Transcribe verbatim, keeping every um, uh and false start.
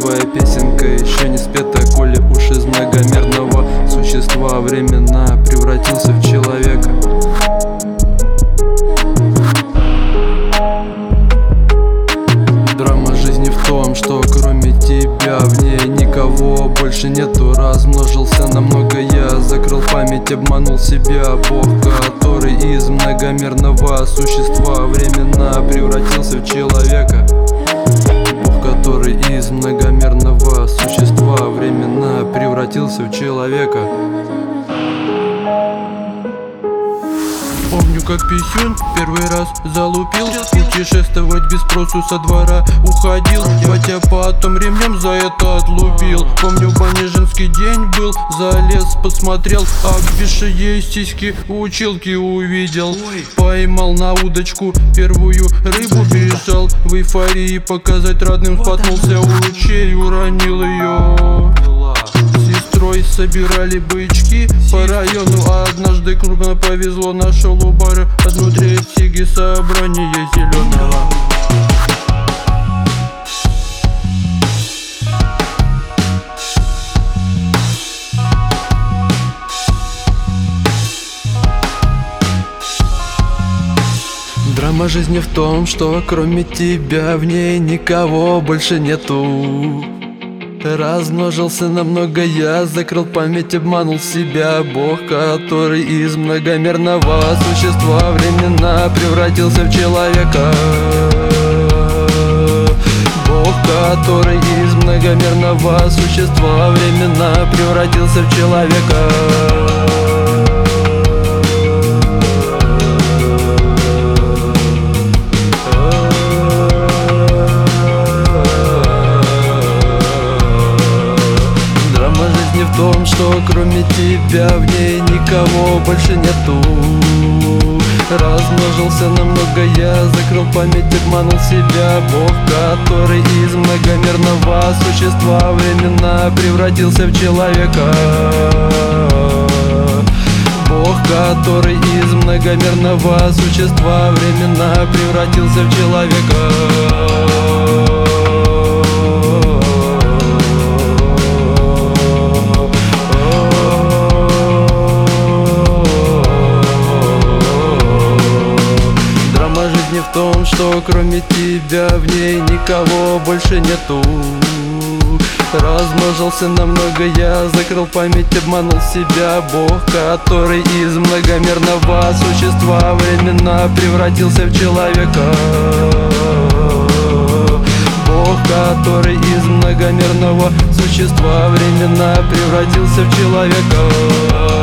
Твоя песенка еще не спета, коли уж из многомерного существа временно превратился в человека. Драма жизни в том, что кроме тебя в ней никого больше нету. Размножился намного я, закрыл память, обманул себя. Бог, который из многомерного существа временно превратился в человека. Бог, который из многомерного существа временно превратился в человека. Помню, как писюн первый раз залупил, путешествовать без спросу со двора уходил, хотя потом ремнем за это отлупил. Помню, в бане женский день был, залез, посмотрел, обвисшие сиськи у училки увидел. Поймал на удочку первую рыбу, бежал в эйфории показать родным, споткнулся у ручей, уронил ее. Сестрой собирали бычки по району, а однажды крупно повезло, нашел у бара одну треть сиги собрания зеленого. Драма жизни в том, что кроме тебя в ней никого больше нету. Размножился намного я, закрыл память, обманул себя. Бог, который из многомерного существа временно превратился в человека. Бог, который из многомерного существа временно превратился в человека. В том, что кроме тебя в ней никого больше нету. Размножился намного я, закрыл память, обманул себя. Бог, который из многомерного существа временно превратился в человека. Бог, который из многомерного существа временно превратился в человека. В том, что кроме тебя в ней никого больше нету. Размножился намного я, закрыл память, обманул себя. Бог, который из многомерного существа временно превратился в человека. Бог, который из многомерного существа временно превратился в человека.